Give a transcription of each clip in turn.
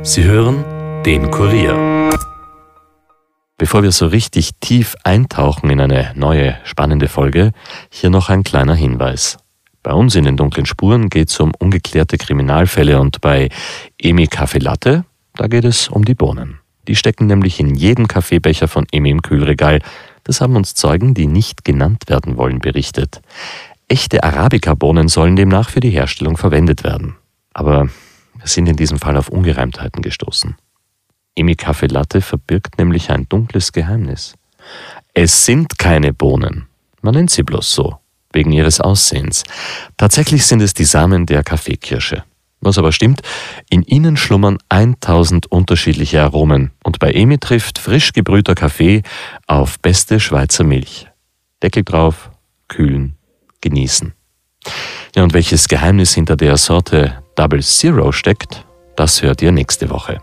Sie hören den Kurier. Bevor wir so richtig tief eintauchen in eine neue, spannende Folge, hier noch ein kleiner Hinweis. Bei uns in den dunklen Spuren geht es um ungeklärte Kriminalfälle und bei Emi Kaffee Latte, da geht es um die Bohnen. Die stecken nämlich in jedem Kaffeebecher von Emi im Kühlregal. Das haben uns Zeugen, die nicht genannt werden wollen, berichtet. Echte Arabica-Bohnen sollen demnach für die Herstellung verwendet werden. Aber wir sind in diesem Fall auf Ungereimtheiten gestoßen. Emi Kaffee Latte verbirgt nämlich ein dunkles Geheimnis. Es sind keine Bohnen. Man nennt sie bloß so, wegen ihres Aussehens. Tatsächlich sind es die Samen der Kaffeekirsche. Was aber stimmt, in ihnen schlummern 1000 unterschiedliche Aromen und bei Emi trifft frisch gebrühter Kaffee auf beste Schweizer Milch. Deckel drauf, kühlen, genießen. Ja, und welches Geheimnis hinter der Sorte Double Zero steckt, das hört ihr nächste Woche.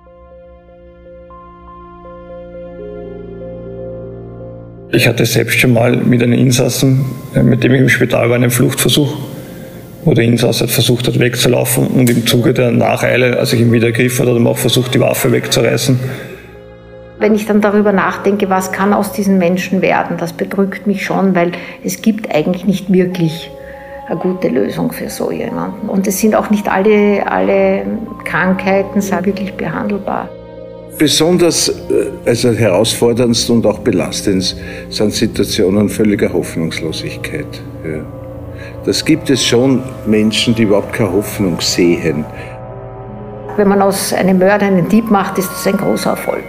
Ich hatte selbst schon mal mit einem Insassen, mit dem ich im Spital war, einen Fluchtversuch, wo der Insasse versucht hat wegzulaufen und im Zuge der Nacheile, als ich ihn wieder ergriffen habe, hat er auch versucht, die Waffe wegzureißen. Wenn ich dann darüber nachdenke, was kann aus diesen Menschen werden, das bedrückt mich schon, weil es gibt eigentlich nicht wirklich eine gute Lösung für so jemanden. Und es sind auch nicht alle Krankheiten wirklich behandelbar. Besonders herausforderndst und auch belastend sind Situationen völliger Hoffnungslosigkeit. Ja. Das gibt es schon Menschen, die überhaupt keine Hoffnung sehen. Wenn man aus einem Mörder einen Dieb macht, ist das ein großer Erfolg.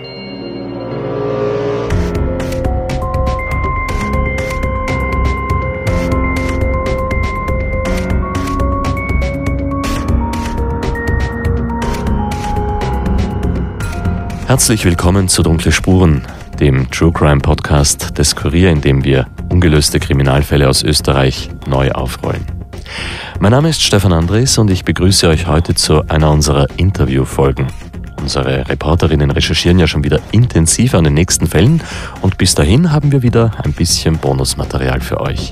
Herzlich willkommen zu Dunkle Spuren, dem True Crime Podcast des Kurier, in dem wir ungelöste Kriminalfälle aus Österreich neu aufrollen. Mein Name ist Stefan Andres und ich begrüße euch heute zu einer unserer Interviewfolgen. Unsere Reporterinnen recherchieren ja schon wieder intensiv an den nächsten Fällen und bis dahin haben wir wieder ein bisschen Bonusmaterial für euch.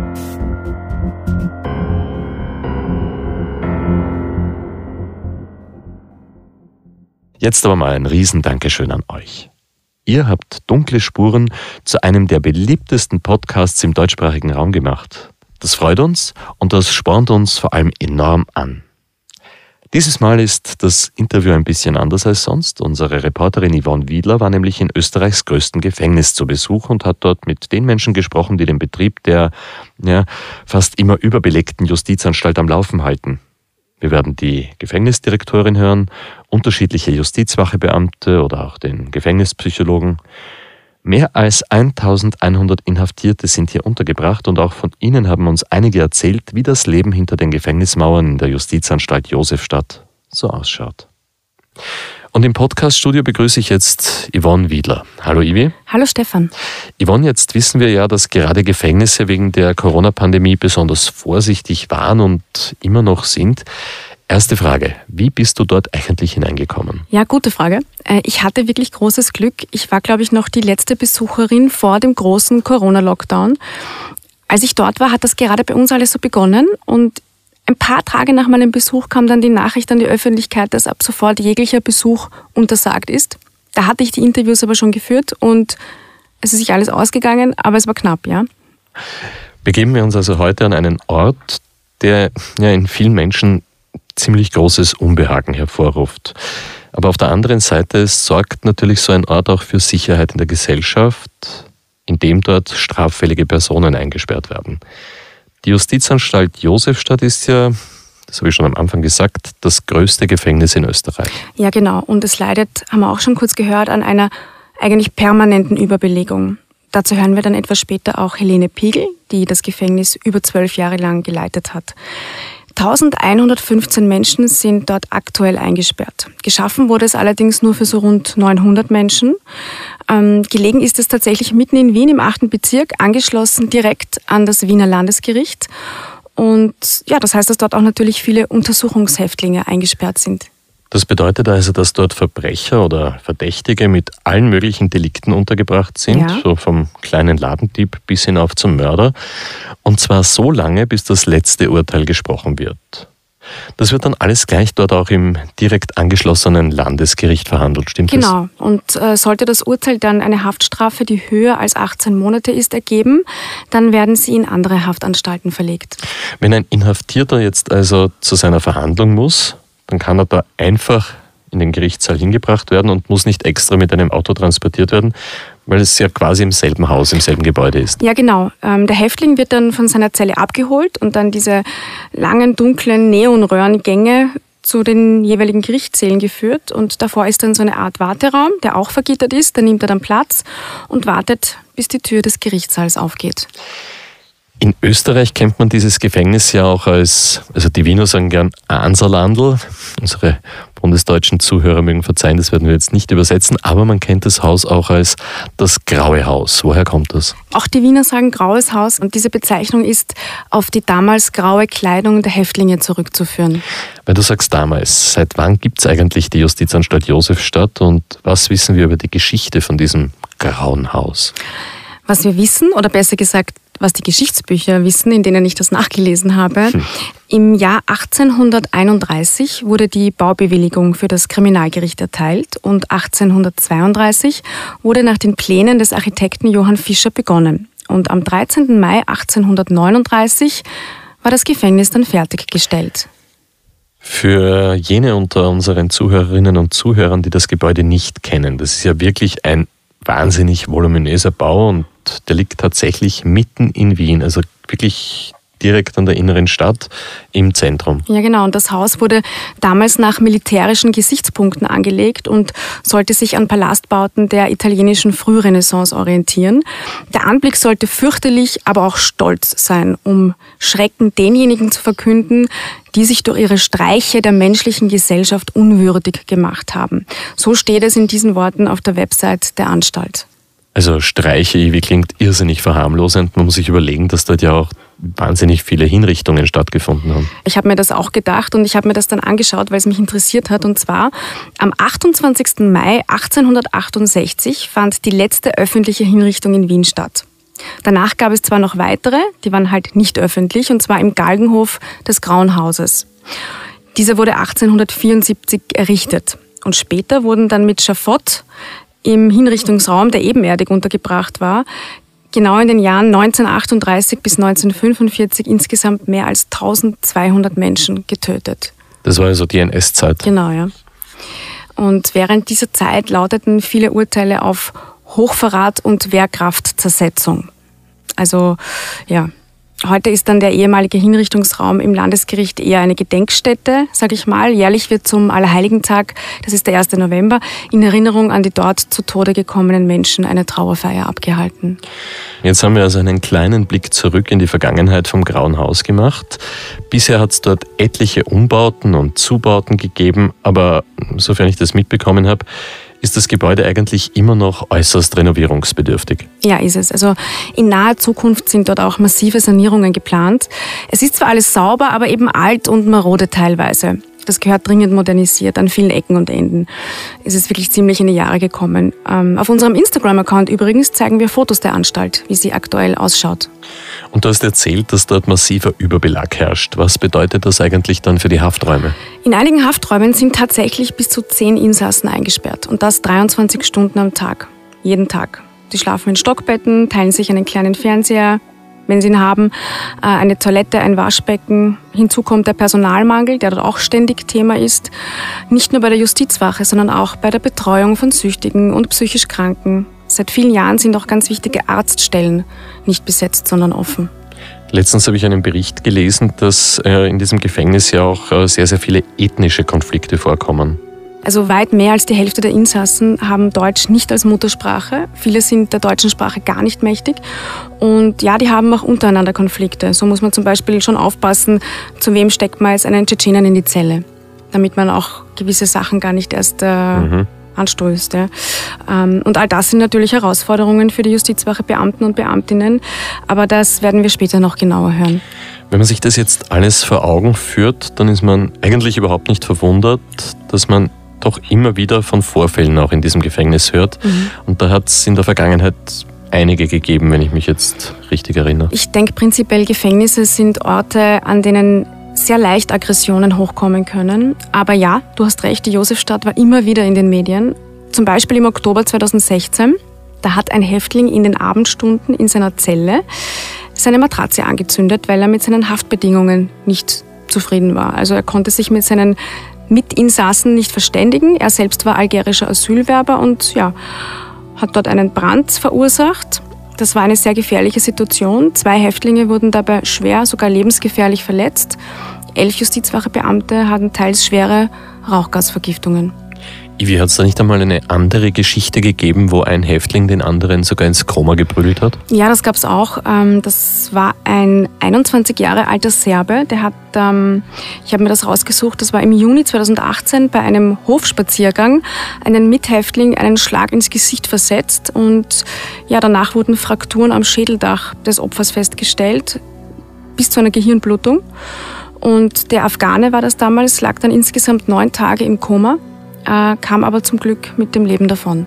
Jetzt aber mal ein Riesendankeschön an euch. Ihr habt Dunkle Spuren zu einem der beliebtesten Podcasts im deutschsprachigen Raum gemacht. Das freut uns und das spornt uns vor allem enorm an. Dieses Mal ist das Interview ein bisschen anders als sonst. Unsere Reporterin Yvonne Wiedler war nämlich in Österreichs größtem Gefängnis zu Besuch und hat dort mit den Menschen gesprochen, die den Betrieb der fast immer überbelegten Justizanstalt am Laufen halten. Wir werden die Gefängnisdirektorin hören, unterschiedliche Justizwachebeamte oder auch den Gefängnispsychologen. Mehr als 1100 Inhaftierte sind hier untergebracht und auch von ihnen haben uns einige erzählt, wie das Leben hinter den Gefängnismauern in der Justizanstalt Josefstadt so ausschaut. Und im Podcaststudio begrüße ich jetzt Yvonne Wiedler. Hallo Ivi. Hallo Stefan. Yvonne, jetzt wissen wir ja, dass gerade Gefängnisse wegen der Corona-Pandemie besonders vorsichtig waren und immer noch sind. Erste Frage, wie bist du dort eigentlich hineingekommen? Ja, gute Frage. Ich hatte wirklich großes Glück. Ich war, glaube ich, noch die letzte Besucherin vor dem großen Corona-Lockdown. Als ich dort war, hat das gerade bei uns alles so begonnen und ein paar Tage nach meinem Besuch kam dann die Nachricht an die Öffentlichkeit, dass ab sofort jeglicher Besuch untersagt ist. Da hatte ich die Interviews aber schon geführt und es ist sich alles ausgegangen, aber es war knapp, ja. Begeben wir uns also heute an einen Ort, der ja in vielen Menschen ziemlich großes Unbehagen hervorruft. Aber auf der anderen Seite sorgt natürlich so ein Ort auch für Sicherheit in der Gesellschaft, indem dort straffällige Personen eingesperrt werden. Die Justizanstalt Josefstadt ist ja, das habe ich schon am Anfang gesagt, das größte Gefängnis in Österreich. Ja, genau. Und es leidet, haben wir auch schon kurz gehört, an einer eigentlich permanenten Überbelegung. Dazu hören wir dann etwas später auch Helene Piegel, die das Gefängnis über 12 Jahre lang geleitet hat. 1115 Menschen sind dort aktuell eingesperrt. Geschaffen wurde es allerdings nur für so rund 900 Menschen. Gelegen ist es tatsächlich mitten in Wien im 8. Bezirk, angeschlossen direkt an das Wiener Landesgericht. Und ja, das heißt, dass dort auch natürlich viele Untersuchungshäftlinge eingesperrt sind. Das bedeutet also, dass dort Verbrecher oder Verdächtige mit allen möglichen Delikten untergebracht sind, ja. So vom kleinen Ladendieb bis hinauf zum Mörder. Und zwar so lange, bis das letzte Urteil gesprochen wird. Das wird dann alles gleich dort auch im direkt angeschlossenen Landesgericht verhandelt, stimmt das? Genau. Und sollte das Urteil dann eine Haftstrafe, die höher als 18 Monate ist, ergeben, dann werden sie in andere Haftanstalten verlegt. Wenn ein Inhaftierter jetzt also zu seiner Verhandlung muss, dann kann er da einfach in den Gerichtssaal hingebracht werden und muss nicht extra mit einem Auto transportiert werden, weil es ja quasi im selben Haus, im selben Gebäude ist. Ja, genau. Der Häftling wird dann von seiner Zelle abgeholt und dann diese langen, dunklen Neonröhrengänge zu den jeweiligen Gerichtssälen geführt. Und davor ist dann so eine Art Warteraum, der auch vergittert ist. Da nimmt er dann Platz und wartet, bis die Tür des Gerichtssaals aufgeht. In Österreich kennt man dieses Gefängnis ja auch als, also die Wiener sagen gern Anserlandl. Unsere bundesdeutschen Zuhörer mögen verzeihen, das werden wir jetzt nicht übersetzen, aber man kennt das Haus auch als das Graue Haus. Woher kommt das? Auch die Wiener sagen Graues Haus und diese Bezeichnung ist auf die damals graue Kleidung der Häftlinge zurückzuführen. Weil du sagst damals, seit wann gibt es eigentlich die Justizanstalt Josefstadt und was wissen wir über die Geschichte von diesem Grauen Haus? Was wir wissen, oder besser gesagt, was die Geschichtsbücher wissen, in denen ich das nachgelesen habe. Im Jahr 1831 wurde die Baubewilligung für das Kriminalgericht erteilt und 1832 wurde nach den Plänen des Architekten Johann Fischer begonnen. Und am 13. Mai 1839 war das Gefängnis dann fertiggestellt. Für jene unter unseren Zuhörerinnen und Zuhörern, die das Gebäude nicht kennen, das ist ja wirklich ein wahnsinnig voluminöser Bau und der liegt tatsächlich mitten in Wien, also wirklich direkt an der inneren Stadt im Zentrum. Ja, genau. Und das Haus wurde damals nach militärischen Gesichtspunkten angelegt und sollte sich an Palastbauten der italienischen Frührenaissance orientieren. Der Anblick sollte fürchterlich, aber auch stolz sein, um Schrecken denjenigen zu verkünden, die sich durch ihre Streiche der menschlichen Gesellschaft unwürdig gemacht haben. So steht es in diesen Worten auf der Website der Anstalt. Also Streiche, wie klingt irrsinnig verharmlosend. Man muss sich überlegen, dass dort ja auch wahnsinnig viele Hinrichtungen stattgefunden haben. Ich habe mir das auch gedacht und ich habe mir das dann angeschaut, weil es mich interessiert hat. Und zwar am 28. Mai 1868 fand die letzte öffentliche Hinrichtung in Wien statt. Danach gab es zwar noch weitere, die waren halt nicht öffentlich, und zwar im Galgenhof des Grauen Hauses. Dieser wurde 1874 errichtet. Und später wurden dann mit Schafott im Hinrichtungsraum, der ebenerdig untergebracht war, genau in den Jahren 1938 bis 1945 insgesamt mehr als 1200 Menschen getötet. Das war also die NS-Zeit. Genau, ja. Und während dieser Zeit lauteten viele Urteile auf Hochverrat und Wehrkraftzersetzung. Also, ja. Heute ist dann der ehemalige Hinrichtungsraum im Landesgericht eher eine Gedenkstätte, sage ich mal. Jährlich wird zum Allerheiligen-Tag, das ist der 1. November, in Erinnerung an die dort zu Tode gekommenen Menschen eine Trauerfeier abgehalten. Jetzt haben wir also einen kleinen Blick zurück in die Vergangenheit vom Grauen Haus gemacht. Bisher hat es dort etliche Umbauten und Zubauten gegeben, aber sofern ich das mitbekommen habe, ist das Gebäude eigentlich immer noch äußerst renovierungsbedürftig? Ja, ist es. Also in naher Zukunft sind dort auch massive Sanierungen geplant. Es ist zwar alles sauber, aber eben alt und marode teilweise. Das gehört dringend modernisiert an vielen Ecken und Enden. Es ist wirklich ziemlich in die Jahre gekommen. Auf unserem Instagram-Account übrigens zeigen wir Fotos der Anstalt, wie sie aktuell ausschaut. Und du hast erzählt, dass dort massiver Überbelag herrscht. Was bedeutet das eigentlich dann für die Hafträume? In einigen Hafträumen sind tatsächlich bis zu 10 Insassen eingesperrt. Und das 23 Stunden am Tag. Jeden Tag. Die schlafen in Stockbetten, teilen sich einen kleinen Fernseher, wenn sie ihn haben, eine Toilette, ein Waschbecken. Hinzu kommt der Personalmangel, der dort auch ständig Thema ist. Nicht nur bei der Justizwache, sondern auch bei der Betreuung von Süchtigen und psychisch Kranken. Seit vielen Jahren sind auch ganz wichtige Arztstellen nicht besetzt, sondern offen. Letztens habe ich einen Bericht gelesen, dass in diesem Gefängnis ja auch sehr, sehr viele ethnische Konflikte vorkommen. Also weit mehr als die Hälfte der Insassen haben Deutsch nicht als Muttersprache. Viele sind der deutschen Sprache gar nicht mächtig. Und ja, die haben auch untereinander Konflikte. So muss man zum Beispiel schon aufpassen, zu wem steckt man jetzt einen Tschetschenen in die Zelle, damit man auch gewisse Sachen gar nicht erst anstößt. Ja. Und all das sind natürlich Herausforderungen für die Justizwache, Beamten und Beamtinnen. Aber das werden wir später noch genauer hören. Wenn man sich das jetzt alles vor Augen führt, dann ist man eigentlich überhaupt nicht verwundert, dass man doch immer wieder von Vorfällen auch in diesem Gefängnis hört. Und da hat es in der Vergangenheit einige gegeben, wenn ich mich jetzt richtig erinnere. Ich denke prinzipiell, Gefängnisse sind Orte, an denen sehr leicht Aggressionen hochkommen können. Aber ja, du hast recht, die Josefstadt war immer wieder in den Medien. Zum Beispiel im Oktober 2016. Da hat ein Häftling in den Abendstunden in seiner Zelle seine Matratze angezündet, weil er mit seinen Haftbedingungen nicht zufrieden war. Also er konnte sich mit seinen Mitinsassen nicht verständigen. Er selbst war algerischer Asylwerber und ja, hat dort einen Brand verursacht. Das war eine sehr gefährliche Situation. 2 Häftlinge wurden dabei schwer, sogar lebensgefährlich verletzt. 11 Justizwachebeamte hatten teils schwere Rauchgasvergiftungen. Ivi, hat es da nicht einmal eine andere Geschichte gegeben, wo ein Häftling den anderen sogar ins Koma geprügelt hat? Ja, das gab es auch. Das war ein 21 Jahre alter Serbe, der hat, ich habe mir das rausgesucht, das war im Juni 2018 bei einem Hofspaziergang einen Mithäftling einen Schlag ins Gesicht versetzt und ja, danach wurden Frakturen am Schädeldach des Opfers festgestellt, bis zu einer Gehirnblutung. Und der Afghane war das damals, lag dann insgesamt 9 Tage im Koma, kam aber zum Glück mit dem Leben davon.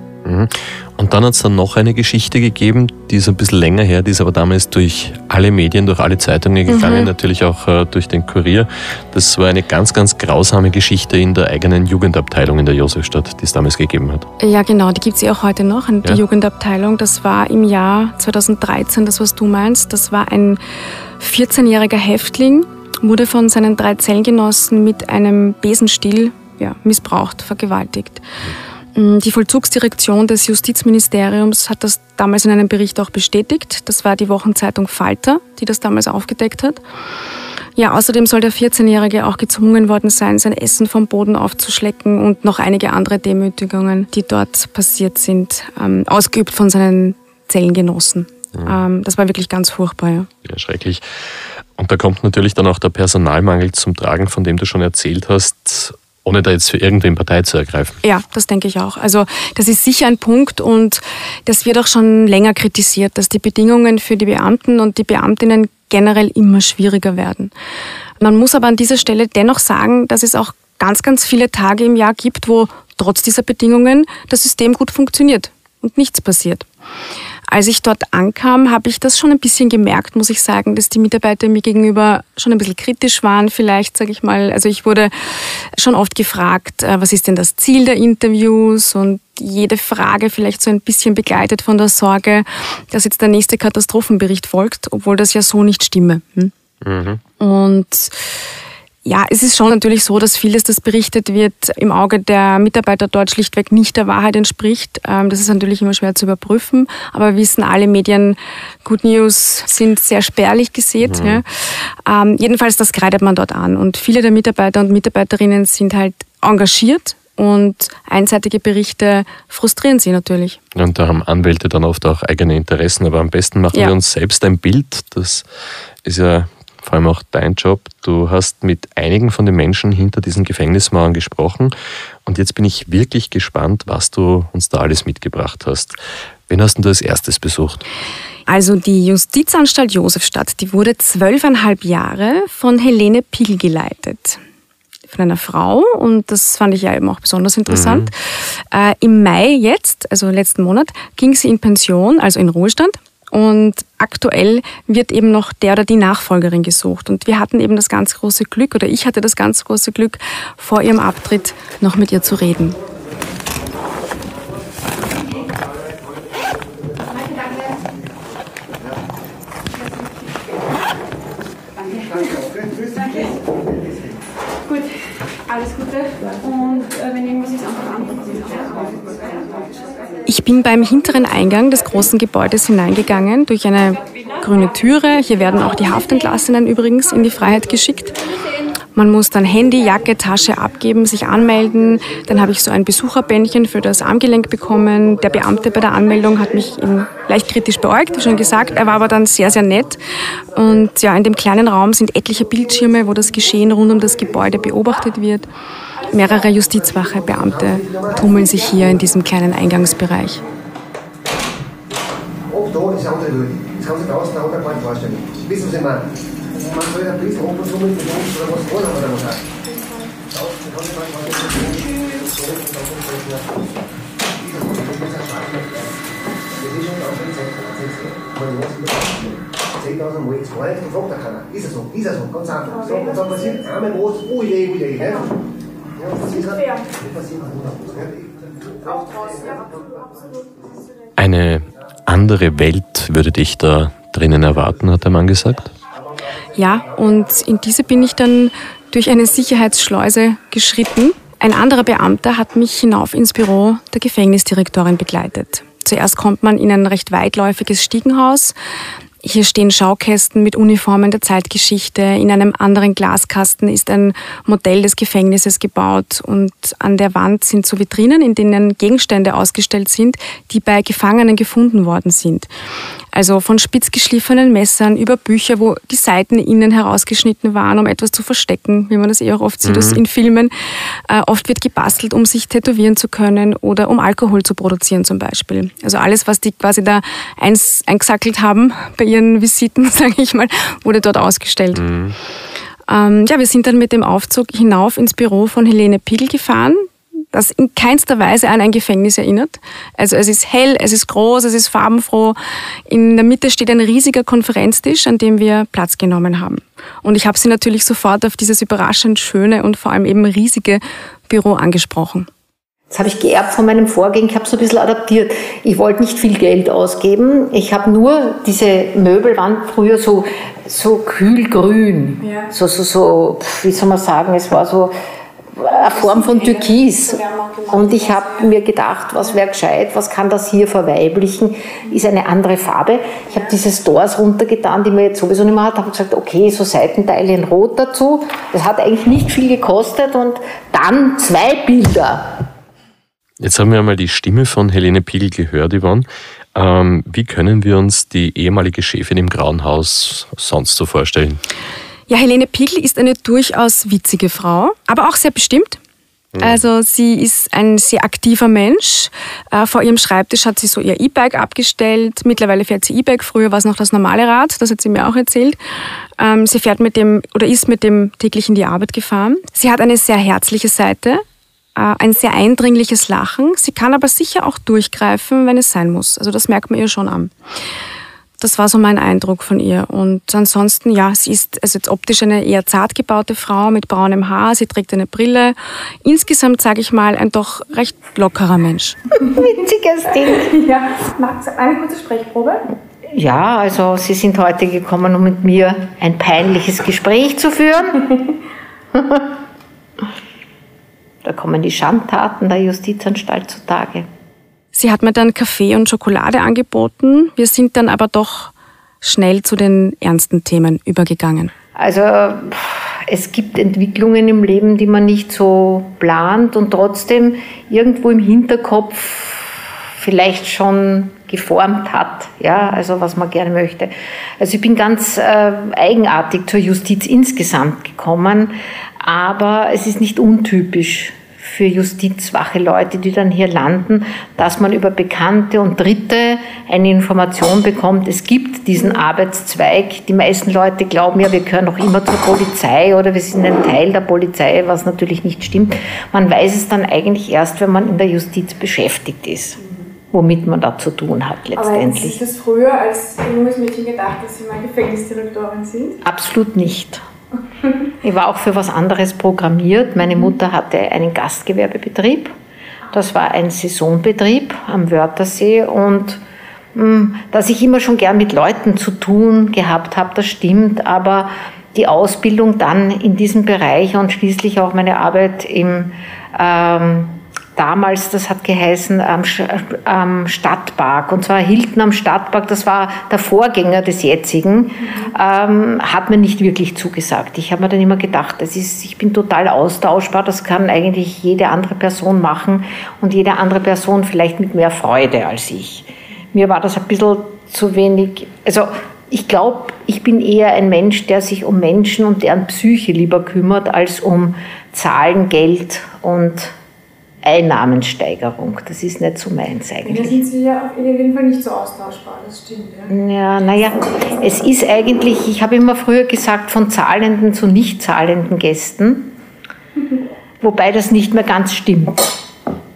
Und dann hat es dann noch eine Geschichte gegeben, die ist ein bisschen länger her, die ist aber damals durch alle Medien, durch alle Zeitungen gegangen, natürlich auch durch den Kurier. Das war eine ganz, ganz grausame Geschichte in der eigenen Jugendabteilung in der Josefstadt, die es damals gegeben hat. Ja genau, die gibt es ja auch heute noch, die Jugendabteilung. Das war im Jahr 2013, das was du meinst. Das war ein 14-jähriger Häftling, wurde von seinen 3 Zellengenossen mit einem Besenstiel missbraucht, vergewaltigt. Die Vollzugsdirektion des Justizministeriums hat das damals in einem Bericht auch bestätigt. Das war die Wochenzeitung Falter, die das damals aufgedeckt hat. Ja, außerdem soll der 14-Jährige auch gezwungen worden sein, sein Essen vom Boden aufzuschlecken und noch einige andere Demütigungen, die dort passiert sind, ausgeübt von seinen Zellengenossen. Das war wirklich ganz furchtbar. Ja, schrecklich. Und da kommt natürlich dann auch der Personalmangel zum Tragen, von dem du schon erzählt hast, ohne da jetzt für irgendwen Partei zu ergreifen. Ja, das denke ich auch. Also das ist sicher ein Punkt und das wird auch schon länger kritisiert, dass die Bedingungen für die Beamten und die Beamtinnen generell immer schwieriger werden. Man muss aber an dieser Stelle dennoch sagen, dass es auch ganz, ganz viele Tage im Jahr gibt, wo trotz dieser Bedingungen das System gut funktioniert und nichts passiert. Als ich dort ankam, habe ich das schon ein bisschen gemerkt, muss ich sagen, dass die Mitarbeiter mir gegenüber schon ein bisschen kritisch waren, vielleicht, sage ich mal. Also ich wurde schon oft gefragt, was ist denn das Ziel der Interviews? Und jede Frage vielleicht so ein bisschen begleitet von der Sorge, dass jetzt der nächste Katastrophenbericht folgt, obwohl das ja so nicht stimme. Und ja, es ist schon natürlich so, dass vieles, das berichtet wird, im Auge der Mitarbeiter dort schlichtweg nicht der Wahrheit entspricht. Das ist natürlich immer schwer zu überprüfen, aber wir wissen, alle Medien, Good News, sind sehr spärlich gesät. Ja. Jedenfalls, das kreidet man dort an. Und viele der Mitarbeiter und Mitarbeiterinnen sind halt engagiert und einseitige Berichte frustrieren sie natürlich. Und da haben Anwälte dann oft auch eigene Interessen, aber am besten machen wir uns selbst ein Bild. Das ist ja vor allem auch dein Job. Du hast mit einigen von den Menschen hinter diesen Gefängnismauern gesprochen und jetzt bin ich wirklich gespannt, was du uns da alles mitgebracht hast. Wen hast du als erstes besucht? Also die Justizanstalt Josefstadt, die wurde 12,5 Jahre von Helene Pil geleitet. Von einer Frau und das fand ich ja eben auch besonders interessant. Im Mai jetzt, also letzten Monat, ging sie in Pension, also in Ruhestand. Und aktuell wird eben noch der oder die Nachfolgerin gesucht. Und wir hatten eben das ganz große Glück, oder ich hatte das ganz große Glück, vor ihrem Abtritt noch mit ihr zu reden. Gut, alles Gute. Und wenn irgendwas ist, einfach anrufen. Ich bin beim hinteren Eingang des großen Gebäudes hineingegangen, durch eine grüne Türe. Hier werden auch die Haftentlassenen übrigens in die Freiheit geschickt. Man muss dann Handy, Jacke, Tasche abgeben, sich anmelden. Dann habe ich so ein Besucherbändchen für das Armgelenk bekommen. Der Beamte bei der Anmeldung hat mich eben leicht kritisch beäugt, wie schon gesagt. Er war aber dann sehr, sehr nett. Und ja, in dem kleinen Raum sind etliche Bildschirme, wo das Geschehen rund um das Gebäude beobachtet wird. Mehrere Justizwachebeamte tummeln sich hier in diesem kleinen Eingangsbereich. Oh, da ist eine andere Höhe. Das kann sich draußen eine andere Part vorstellen. Wissen Sie mal, man soll ein bisschen oben so mit dem Fuß oder was wollen oder was auch. Draußen kann sich mal vorstellen. Das ist schon auf den Zeit. 10.000 Mal, das war nicht, fragt da keiner. Ist er so, ganz einfach. So, und dann passiert einmal was, ui, nicht? Ja, das ist halt, Eine andere Welt würde dich da drinnen erwarten, hat der Mann gesagt. Ja, und in diese bin ich dann durch eine Sicherheitsschleuse geschritten. Ein anderer Beamter hat mich hinauf ins Büro der Gefängnisdirektorin begleitet. Zuerst kommt man in ein recht weitläufiges Stiegenhaus. Hier stehen Schaukästen mit Uniformen der Zeitgeschichte. In einem anderen Glaskasten ist ein Modell des Gefängnisses gebaut. Und an der Wand sind so Vitrinen, in denen Gegenstände ausgestellt sind, die bei Gefangenen gefunden worden sind. Also von spitz geschliffenen Messern über Bücher, wo die Seiten innen herausgeschnitten waren, um etwas zu verstecken, wie man das auch oft sieht in Filmen. Oft wird gebastelt, um sich tätowieren zu können oder um Alkohol zu produzieren zum Beispiel. Also alles, was die quasi da eingesackelt haben bei ihren Visiten, sage ich mal, wurde dort ausgestellt. Wir sind dann mit dem Aufzug hinauf ins Büro von Helene Pigl gefahren, das in keinster Weise an ein Gefängnis erinnert. Also es ist hell, es ist groß, es ist farbenfroh. In der Mitte steht ein riesiger Konferenztisch, an dem wir Platz genommen haben. Und ich habe sie natürlich sofort auf dieses überraschend schöne und vor allem eben riesige Büro angesprochen. Das habe ich geerbt von meinem Vorgänger, ich habe es ein bisschen adaptiert. Ich wollte nicht viel Geld ausgeben. Ich habe nur, diese Möbel waren früher so kühlgrün. Ja. So, wie soll man sagen, es war so eine Form von Türkis. Und ich habe mir gedacht, was wäre gescheit, was kann das hier verweiblichen, ist eine andere Farbe. Ich habe diese Stores runtergetan, die man jetzt sowieso nicht mehr hat, habe gesagt, okay, so Seitenteile in Rot dazu. Das hat eigentlich nicht viel gekostet und dann 2 Bilder. Jetzt haben wir einmal die Stimme von Helene Pigl gehört, Yvonne. Wie können wir uns die ehemalige Chefin im Grauen Haus sonst so vorstellen? Ja, Helene Pigl ist eine durchaus witzige Frau, aber auch sehr bestimmt. Also sie ist ein sehr aktiver Mensch. Vor ihrem Schreibtisch hat sie so ihr E-Bike abgestellt. Mittlerweile fährt sie E-Bike, früher war es noch das normale Rad, das hat sie mir auch erzählt. Sie fährt ist mit dem täglich in die Arbeit gefahren. Sie hat eine sehr herzliche Seite, ein sehr eindringliches Lachen. Sie kann aber sicher auch durchgreifen, wenn es sein muss. Also das merkt man ihr schon an. Das war so mein Eindruck von ihr. Und ansonsten, ja, sie ist also jetzt optisch eine eher zart gebaute Frau mit braunem Haar. Sie trägt eine Brille. Insgesamt, sage ich mal, ein doch recht lockerer Mensch. Witziges Ding. Ja, magst du eine kurze Sprechprobe? Ja, also Sie sind heute gekommen, um mit mir ein peinliches Gespräch zu führen. Da kommen die Schandtaten der Justizanstalt zutage. Sie hat mir dann Kaffee und Schokolade angeboten. Wir sind dann aber doch schnell zu den ernsten Themen übergegangen. Also es gibt Entwicklungen im Leben, die man nicht so plant und trotzdem irgendwo im Hinterkopf vielleicht schon geformt hat, ja, also was man gerne möchte. Also ich bin ganz eigenartig zur Justiz insgesamt gekommen, aber es ist nicht untypisch für justizwache Leute, die dann hier landen, dass man über Bekannte und Dritte eine Information bekommt. Es gibt diesen Arbeitszweig. Die meisten Leute glauben ja, wir gehören noch immer zur Polizei oder wir sind ein Teil der Polizei, was natürlich nicht stimmt. Man weiß es dann eigentlich erst, wenn man in der Justiz beschäftigt ist, womit man da zu tun hat letztendlich. Aber ist das früher als junges Mädchen gedacht, dass Sie mal Gefängnisdirektorin sind? Absolut nicht. Ich war auch für was anderes programmiert. Meine Mutter hatte einen Gastgewerbebetrieb. Das war ein Saisonbetrieb am Wörthersee. Und dass ich immer schon gern mit Leuten zu tun gehabt habe, das stimmt. Aber die Ausbildung dann in diesem Bereich und schließlich auch meine Arbeit im damals, das hat geheißen, am Stadtpark, und zwar Hilton am Stadtpark, das war der Vorgänger des jetzigen, hat mir nicht wirklich zugesagt. Ich habe mir dann immer gedacht, ich bin total austauschbar, das kann eigentlich jede andere Person machen und jede andere Person vielleicht mit mehr Freude als ich. Mir war das ein bisschen zu wenig, also ich glaube, ich bin eher ein Mensch, der sich um Menschen und deren Psyche lieber kümmert, als um Zahlen, Geld und Einnahmensteigerung. Das ist nicht so meins eigentlich. Da sind Sie ja auf jeden Fall nicht so austauschbar, das stimmt. Ja, naja, es ist eigentlich, ich habe immer früher gesagt, von zahlenden zu nicht zahlenden Gästen, wobei das nicht mehr ganz stimmt.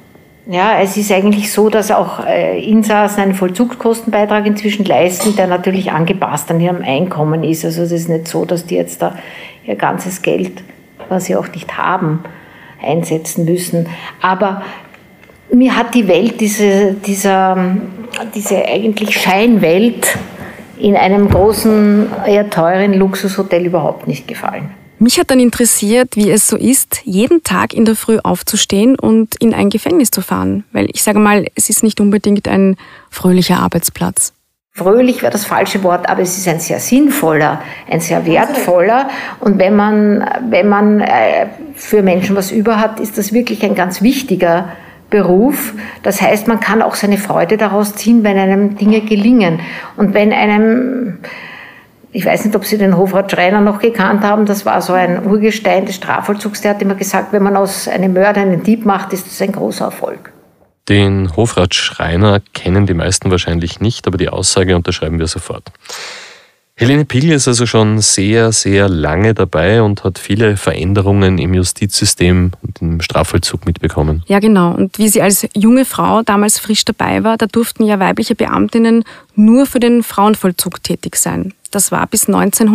Ja, es ist eigentlich so, dass auch Insassen einen Vollzugskostenbeitrag inzwischen leisten, der natürlich angepasst an ihrem Einkommen ist. Also es ist nicht so, dass die jetzt da ihr ganzes Geld, was sie auch nicht haben, einsetzen müssen. Aber mir hat die Welt, diese eigentlich Scheinwelt in einem großen, eher teuren Luxushotel überhaupt nicht gefallen. Mich hat dann interessiert, wie es so ist, jeden Tag in der Früh aufzustehen und in ein Gefängnis zu fahren. Weil ich sage mal, es ist nicht unbedingt ein fröhlicher Arbeitsplatz. Fröhlich wäre das falsche Wort, aber es ist ein sehr sinnvoller, ein sehr wertvoller. Und wenn man für Menschen was über hat, ist das wirklich ein ganz wichtiger Beruf. Das heißt, man kann auch seine Freude daraus ziehen, wenn einem Dinge gelingen. Und wenn einem... Ich weiß nicht, ob Sie den Hofrat Schreiner noch gekannt haben. Das war so ein Urgestein des Strafvollzugs. Der hat immer gesagt, wenn man aus einem Mörder einen Dieb macht, ist das ein großer Erfolg. Den Hofrat Schreiner kennen die meisten wahrscheinlich nicht, aber die Aussage unterschreiben wir sofort. Helene Pigl ist also schon sehr, sehr lange dabei und hat viele Veränderungen im Justizsystem und im Strafvollzug mitbekommen. Ja, genau. Und wie sie als junge Frau damals frisch dabei war, da durften ja weibliche Beamtinnen nur für den Frauenvollzug tätig sein. Das war bis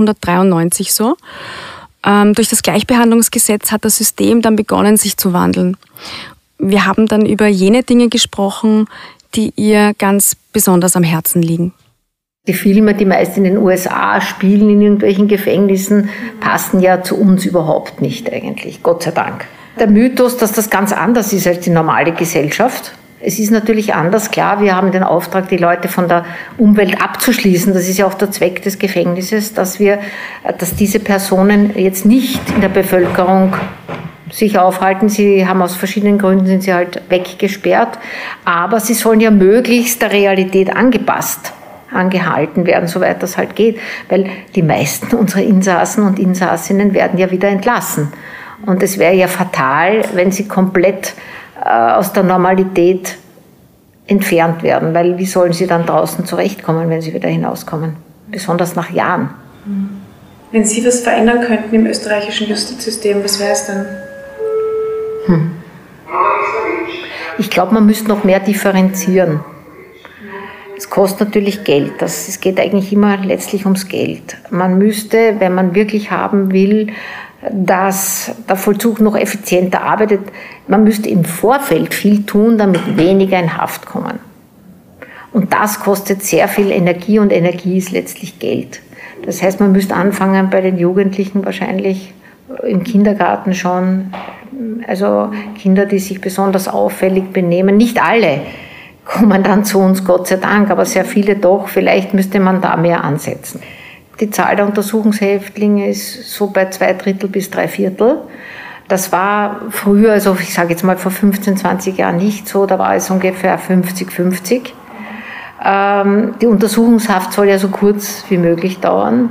1993 so. Durch das Gleichbehandlungsgesetz hat das System dann begonnen, sich zu wandeln. Wir haben dann über jene Dinge gesprochen, die ihr ganz besonders am Herzen liegen. Die Filme, die meist in den USA spielen, in irgendwelchen Gefängnissen, passen ja zu uns überhaupt nicht eigentlich, Gott sei Dank. Der Mythos, dass das ganz anders ist als die normale Gesellschaft. Es ist natürlich anders, klar, wir haben den Auftrag, die Leute von der Umwelt abzuschließen. Das ist ja auch der Zweck des Gefängnisses, dass diese Personen jetzt nicht in der Bevölkerung sich aufhalten. Sie haben aus verschiedenen Gründen, sind sie halt weggesperrt. Aber sie sollen ja möglichst der Realität angehalten werden, soweit das halt geht. Weil die meisten unserer Insassen und Insassinnen werden ja wieder entlassen. Und es wäre ja fatal, wenn sie komplett aus der Normalität entfernt werden. Weil wie sollen sie dann draußen zurechtkommen, wenn sie wieder hinauskommen? Besonders nach Jahren. Wenn Sie was verändern könnten im österreichischen Justizsystem, was wäre es denn? Ich glaube, man müsste noch mehr differenzieren. Es kostet natürlich Geld. Es geht eigentlich immer letztlich ums Geld. Man müsste, wenn man wirklich haben will, dass der Vollzug noch effizienter arbeitet, man müsste im Vorfeld viel tun, damit weniger in Haft kommen. Und das kostet sehr viel Energie und Energie ist letztlich Geld. Das heißt, man müsste anfangen bei den Jugendlichen wahrscheinlich im Kindergarten schon, also Kinder, die sich besonders auffällig benehmen, nicht alle kommen dann zu uns, Gott sei Dank, aber sehr viele doch. Vielleicht müsste man da mehr ansetzen. Die Zahl der Untersuchungshäftlinge ist so bei 2/3 bis 3/4. Das war früher, also ich sage jetzt mal vor 15, 20 Jahren nicht so, da war es ungefähr 50-50. Die Untersuchungshaft soll ja so kurz wie möglich dauern.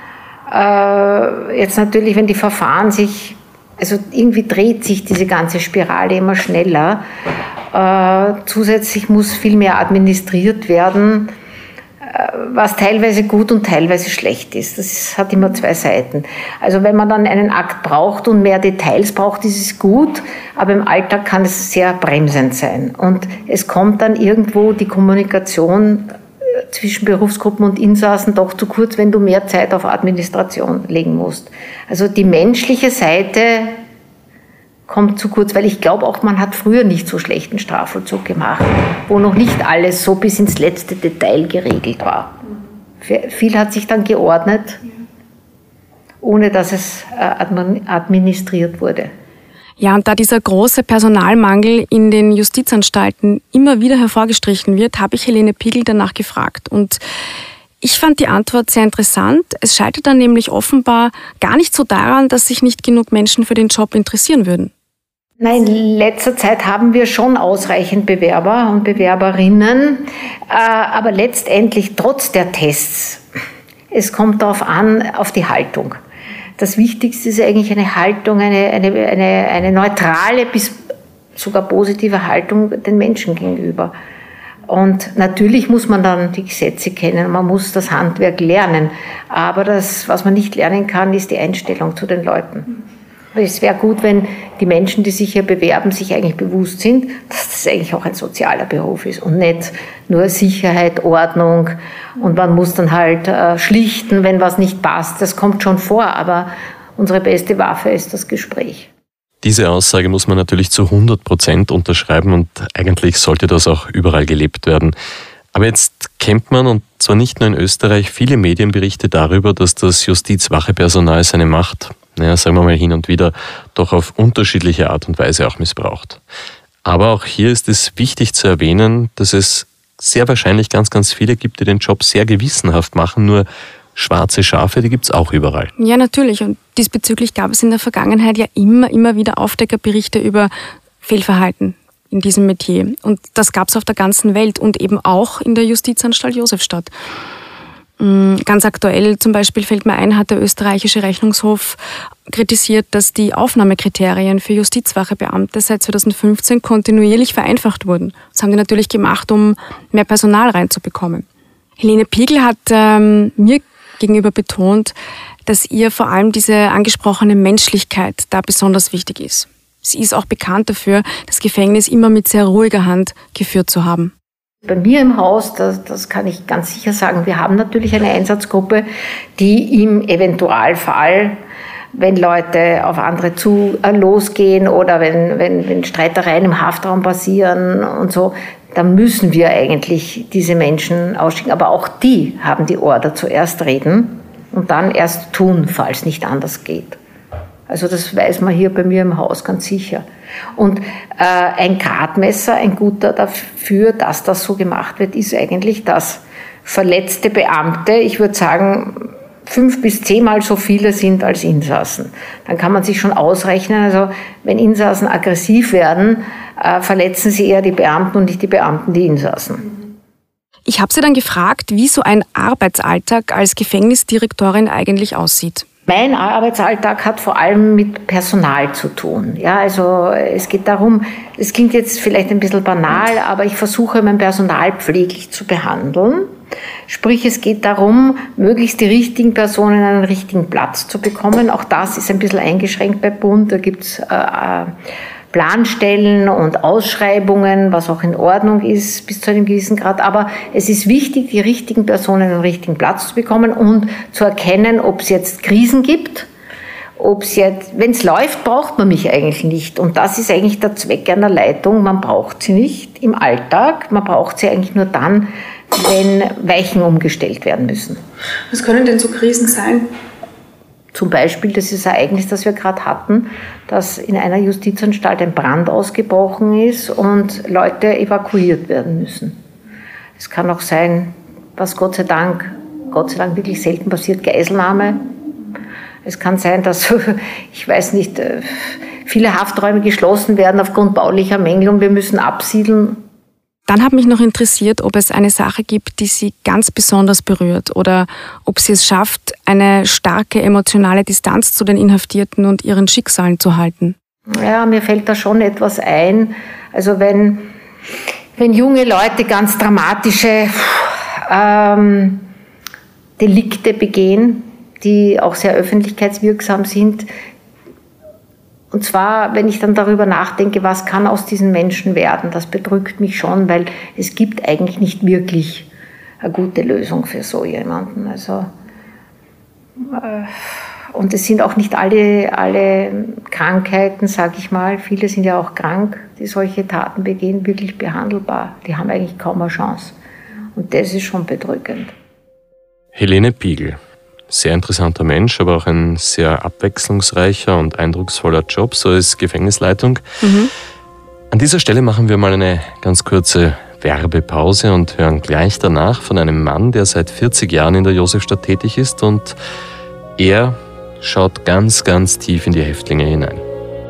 Jetzt natürlich, wenn die Verfahren also irgendwie dreht sich diese ganze Spirale immer schneller. Zusätzlich muss viel mehr administriert werden, was teilweise gut und teilweise schlecht ist. Das hat immer zwei Seiten. Also wenn man dann einen Akt braucht und mehr Details braucht, ist es gut, aber im Alltag kann es sehr bremsend sein. Und es kommt dann irgendwo die Kommunikation zwischen Berufsgruppen und Insassen doch zu kurz, wenn du mehr Zeit auf Administration legen musst. Also die menschliche Seite kommt zu kurz, weil ich glaube auch, man hat früher nicht so schlechten Strafvollzug gemacht, wo noch nicht alles so bis ins letzte Detail geregelt war. Viel hat sich dann geordnet, ohne dass es administriert wurde. Ja, und da dieser große Personalmangel in den Justizanstalten immer wieder hervorgestrichen wird, habe ich Helene Pigl danach gefragt. Und ich fand die Antwort sehr interessant. Es scheitert dann nämlich offenbar gar nicht so daran, dass sich nicht genug Menschen für den Job interessieren würden. Nein, in letzter Zeit haben wir schon ausreichend Bewerber und Bewerberinnen, aber letztendlich trotz der Tests, es kommt darauf an, auf die Haltung. Das Wichtigste ist eigentlich eine Haltung, eine neutrale bis sogar positive Haltung den Menschen gegenüber. Und natürlich muss man dann die Gesetze kennen, man muss das Handwerk lernen, aber das, was man nicht lernen kann, ist die Einstellung zu den Leuten. Es wäre gut, wenn die Menschen, die sich hier bewerben, sich eigentlich bewusst sind, dass das eigentlich auch ein sozialer Beruf ist und nicht nur Sicherheit, Ordnung und man muss dann halt schlichten, wenn was nicht passt. Das kommt schon vor, aber unsere beste Waffe ist das Gespräch. Diese Aussage muss man natürlich zu 100% unterschreiben und eigentlich sollte das auch überall gelebt werden. Aber jetzt kennt man, und zwar nicht nur in Österreich, viele Medienberichte darüber, dass das Justizwachepersonal seine Macht, sagen wir mal hin und wieder, doch auf unterschiedliche Art und Weise auch missbraucht. Aber auch hier ist es wichtig zu erwähnen, dass es sehr wahrscheinlich ganz, ganz viele gibt, die den Job sehr gewissenhaft machen, nur schwarze Schafe, die gibt es auch überall. Ja, natürlich. Und diesbezüglich gab es in der Vergangenheit ja immer wieder Aufdeckerberichte über Fehlverhalten in diesem Metier. Und das gab es auf der ganzen Welt und eben auch in der Justizanstalt Josefstadt. Ganz aktuell zum Beispiel fällt mir ein, hat der österreichische Rechnungshof kritisiert, dass die Aufnahmekriterien für Justizwachebeamte seit 2015 kontinuierlich vereinfacht wurden. Das haben die natürlich gemacht, um mehr Personal reinzubekommen. Helene Piegel hat mir gegenüber betont, dass ihr vor allem diese angesprochene Menschlichkeit da besonders wichtig ist. Sie ist auch bekannt dafür, das Gefängnis immer mit sehr ruhiger Hand geführt zu haben. Bei mir im Haus, das kann ich ganz sicher sagen, wir haben natürlich eine Einsatzgruppe, die im Eventualfall, wenn Leute auf andere losgehen oder wenn Streitereien im Haftraum passieren und so, dann müssen wir eigentlich diese Menschen ausschicken. Aber auch die haben die Order, zuerst reden und dann erst tun, falls nicht anders geht. Also das weiß man hier bei mir im Haus ganz sicher. Und ein Gradmesser, ein guter dafür, dass das so gemacht wird, ist eigentlich, dass verletzte Beamte, ich würde sagen, 5 bis 10 Mal so viele sind als Insassen. Dann kann man sich schon ausrechnen, also wenn Insassen aggressiv werden, verletzen sie eher die Beamten und nicht die Beamten die Insassen. Ich habe sie dann gefragt, wie so ein Arbeitsalltag als Gefängnisdirektorin eigentlich aussieht. Mein Arbeitsalltag hat vor allem mit Personal zu tun. Ja, also es geht darum, es klingt jetzt vielleicht ein bisschen banal, aber ich versuche mein Personal pfleglich zu behandeln. Sprich, es geht darum, möglichst die richtigen Personen an den richtigen Platz zu bekommen. Auch das ist ein bisschen eingeschränkt bei Bund. Da gibt's Planstellen und Ausschreibungen, was auch in Ordnung ist bis zu einem gewissen Grad. Aber es ist wichtig, die richtigen Personen an den richtigen Platz zu bekommen und zu erkennen, ob es jetzt Krisen gibt. Wenn es läuft, braucht man mich eigentlich nicht. Und das ist eigentlich der Zweck einer Leitung. Man braucht sie nicht im Alltag. Man braucht sie eigentlich nur dann, wenn Weichen umgestellt werden müssen. Was können denn so Krisen sein? Zum Beispiel das Ereignis, das wir gerade hatten, dass in einer Justizanstalt ein Brand ausgebrochen ist und Leute evakuiert werden müssen. Es kann auch sein, was Gott sei Dank wirklich selten passiert, Geiselnahme. Es kann sein, dass, ich weiß nicht, viele Hafträume geschlossen werden aufgrund baulicher Mängel und wir müssen absiedeln. Dann hat mich noch interessiert, ob es eine Sache gibt, die Sie ganz besonders berührt oder ob sie es schafft, eine starke emotionale Distanz zu den Inhaftierten und ihren Schicksalen zu halten. Ja, mir fällt da schon etwas ein. Also wenn junge Leute ganz dramatische Delikte begehen, die auch sehr öffentlichkeitswirksam sind, und zwar, wenn ich dann darüber nachdenke, was kann aus diesen Menschen werden, das bedrückt mich schon, weil es gibt eigentlich nicht wirklich eine gute Lösung für so jemanden. Also, und es sind auch nicht alle Krankheiten, sage ich mal, viele sind ja auch krank, die solche Taten begehen, wirklich behandelbar. Die haben eigentlich kaum eine Chance. Und das ist schon bedrückend. Helene Piegel. Sehr interessanter Mensch, aber auch ein sehr abwechslungsreicher und eindrucksvoller Job, so als Gefängnisleitung. An dieser Stelle machen wir mal eine ganz kurze Werbepause und hören gleich danach von einem Mann, der seit 40 Jahren in der Josefstadt tätig ist und er schaut ganz, ganz tief in die Häftlinge hinein.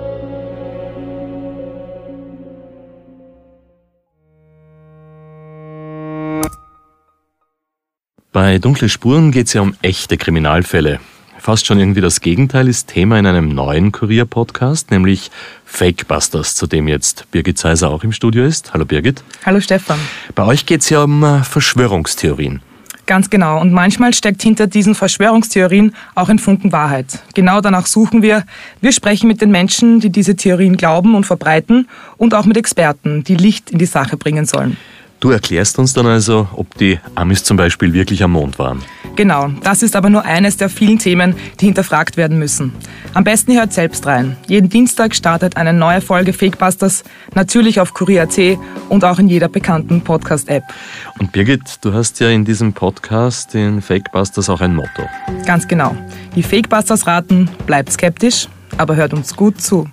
Bei Dunkle Spuren geht es ja um echte Kriminalfälle. Fast schon irgendwie das Gegenteil ist Thema in einem neuen Kurier-Podcast, nämlich Fakebusters, zu dem jetzt Birgit Seiser auch im Studio ist. Hallo Birgit. Hallo Stefan. Bei euch geht es ja um Verschwörungstheorien. Ganz genau. Und manchmal steckt hinter diesen Verschwörungstheorien auch ein Funken Wahrheit. Genau danach suchen wir. Wir sprechen mit den Menschen, die diese Theorien glauben und verbreiten, und auch mit Experten, die Licht in die Sache bringen sollen. Du erklärst uns dann also, ob die Amis zum Beispiel wirklich am Mond waren. Genau, das ist aber nur eines der vielen Themen, die hinterfragt werden müssen. Am besten ihr hört selbst rein. Jeden Dienstag startet eine neue Folge Fakebusters, natürlich auf Kurier.at und auch in jeder bekannten Podcast-App. Und Birgit, du hast ja in diesem Podcast, in Fakebusters, auch ein Motto. Ganz genau. Die Fakebusters raten, bleibt skeptisch, aber hört uns gut zu.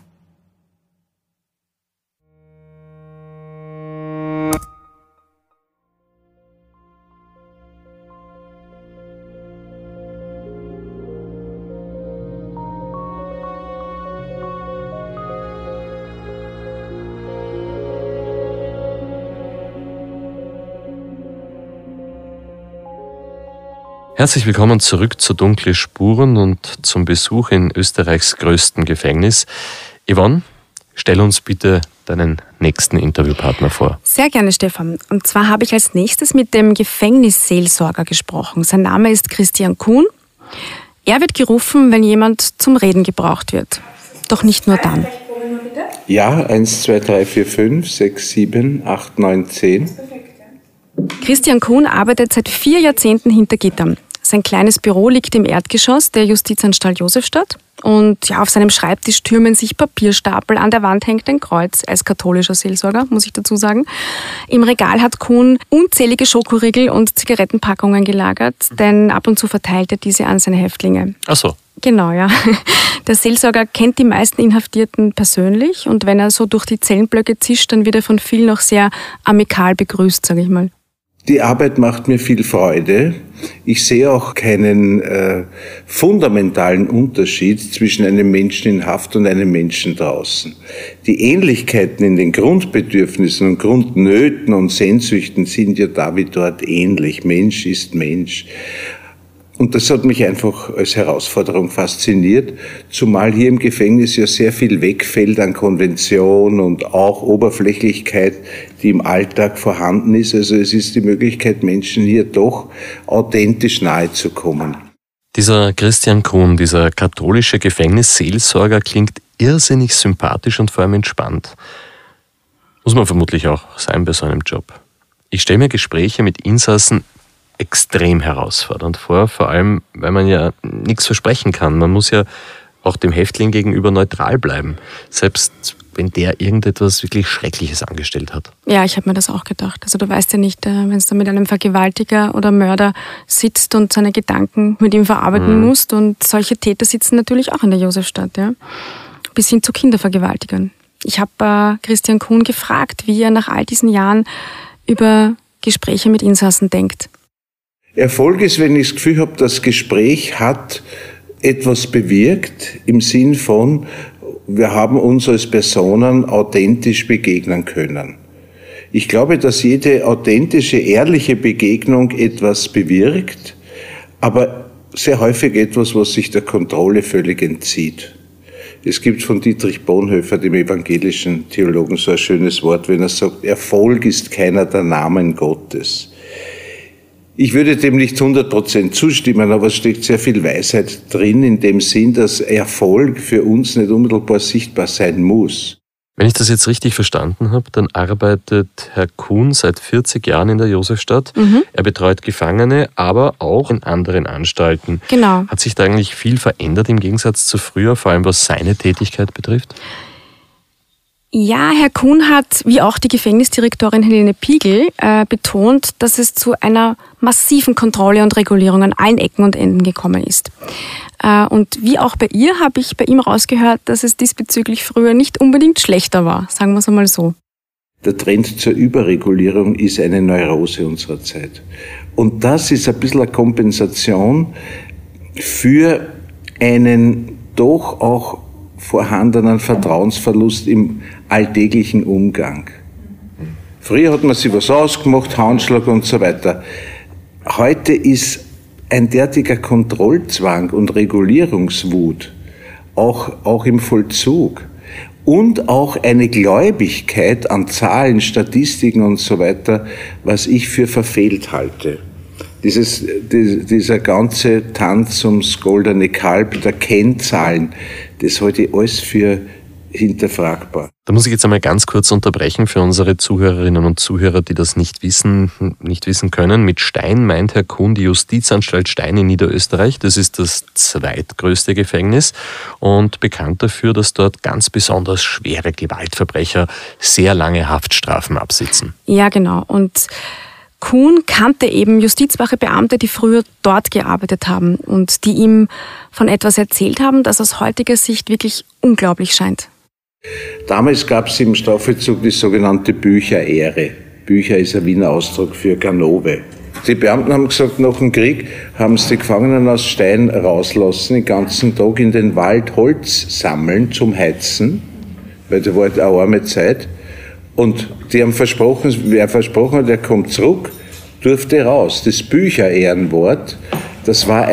Herzlich willkommen zurück zu Dunkle Spuren und zum Besuch in Österreichs größtem Gefängnis. Yvonne, stell uns bitte deinen nächsten Interviewpartner vor. Sehr gerne, Stefan. Und zwar habe ich als nächstes mit dem Gefängnisseelsorger gesprochen. Sein Name ist Christian Kuhn. Er wird gerufen, wenn jemand zum Reden gebraucht wird. Doch nicht nur dann. Ja, 1, 2, 3, 4, 5, 6, 7, 8, 9, 10. Christian Kuhn arbeitet seit 4 Jahrzehnten hinter Gittern. Sein kleines Büro liegt im Erdgeschoss der Justizanstalt Josefstadt. Und ja, auf seinem Schreibtisch türmen sich Papierstapel, an der Wand hängt ein Kreuz. Er ist katholischer Seelsorger, muss ich dazu sagen. Im Regal hat Kuhn unzählige Schokoriegel und Zigarettenpackungen gelagert, denn ab und zu verteilt er diese an seine Häftlinge. Ach so. Genau, ja. Der Seelsorger kennt die meisten Inhaftierten persönlich und wenn er so durch die Zellenblöcke zischt, dann wird er von vielen auch sehr amikal begrüßt, sage ich mal. Die Arbeit macht mir viel Freude. Ich sehe auch keinen fundamentalen Unterschied zwischen einem Menschen in Haft und einem Menschen draußen. Die Ähnlichkeiten in den Grundbedürfnissen und Grundnöten und Sehnsüchten sind ja da wie dort ähnlich. Mensch ist Mensch. Und das hat mich einfach als Herausforderung fasziniert, zumal hier im Gefängnis ja sehr viel wegfällt an Konvention und auch Oberflächlichkeit, die im Alltag vorhanden ist. Also es ist die Möglichkeit, Menschen hier doch authentisch nahe zu kommen. Dieser Christian Kuhn, dieser katholische Gefängnisseelsorger, klingt irrsinnig sympathisch und vor allem entspannt. Muss man vermutlich auch sein bei so einem Job. Ich stelle mir Gespräche mit Insassen extrem herausfordernd vor, vor allem, weil man ja nichts versprechen kann. Man muss ja auch dem Häftling gegenüber neutral bleiben, selbst wenn der irgendetwas wirklich Schreckliches angestellt hat. Ja, ich habe mir das auch gedacht. Also du weißt ja nicht, wenn du mit einem Vergewaltiger oder Mörder sitzt und seine Gedanken mit ihm verarbeiten musst, und solche Täter sitzen natürlich auch in der Josefstadt, ja, bis hin zu Kindervergewaltigern. Ich habe Christian Kuhn gefragt, wie er nach all diesen Jahren über Gespräche mit Insassen denkt. Erfolg ist, wenn ich das Gefühl habe, das Gespräch hat etwas bewirkt, im Sinn von, wir haben uns als Personen authentisch begegnen können. Ich glaube, dass jede authentische, ehrliche Begegnung etwas bewirkt, aber sehr häufig etwas, was sich der Kontrolle völlig entzieht. Es gibt von Dietrich Bonhoeffer, dem evangelischen Theologen, so ein schönes Wort, wenn er sagt, Erfolg ist keiner der Namen Gottes. Ich würde dem nicht 100% zustimmen, aber es steckt sehr viel Weisheit drin, in dem Sinn, dass Erfolg für uns nicht unmittelbar sichtbar sein muss. Wenn ich das jetzt richtig verstanden habe, dann arbeitet Herr Kuhn seit 40 Jahren in der Josefstadt. Er betreut Gefangene, aber auch in anderen Anstalten. Genau. Hat sich da eigentlich viel verändert im Gegensatz zu früher, vor allem was seine Tätigkeit betrifft? Ja, Herr Kuhn hat, wie auch die Gefängnisdirektorin Helene Piegel, betont, dass es zu einer massiven Kontrolle und Regulierung an allen Ecken und Enden gekommen ist. Und wie auch bei ihr habe ich bei ihm rausgehört, dass es diesbezüglich früher nicht unbedingt schlechter war, sagen wir es einmal so. Der Trend zur Überregulierung ist eine Neurose unserer Zeit. Und das ist ein bisschen eine Kompensation für einen doch auch vorhandenen Vertrauensverlust im alltäglichen Umgang. Früher hat man sich was ausgemacht, Handschlag und so weiter. Heute ist ein derartiger Kontrollzwang und Regulierungswut, auch im Vollzug, und auch eine Gläubigkeit an Zahlen, Statistiken und so weiter, was ich für verfehlt halte. Dieser ganze Tanz ums goldene Kalb der Kennzahlen, das halte ich alles für hinterfragbar. Da muss ich jetzt einmal ganz kurz unterbrechen für unsere Zuhörerinnen und Zuhörer, die das nicht wissen können. Mit Stein meint Herr Kuhn die Justizanstalt Stein in Niederösterreich. Das ist das zweitgrößte Gefängnis und bekannt dafür, dass dort ganz besonders schwere Gewaltverbrecher sehr lange Haftstrafen absitzen. Ja, genau. Und Kuhn kannte eben Justizwachebeamte, die früher dort gearbeitet haben und die ihm von etwas erzählt haben, das aus heutiger Sicht wirklich unglaublich scheint. Damals gab es im Strafvollzug die sogenannte Bücherehre. Bücher ist ein Wiener Ausdruck für Ganove. Die Beamten haben gesagt, nach dem Krieg haben sie die Gefangenen aus Stein rauslassen, den ganzen Tag in den Wald Holz sammeln zum Heizen, weil da war eine arme Zeit. Und die haben versprochen, wer versprochen hat, der kommt zurück, durfte raus. Das Bücherehrenwort, das war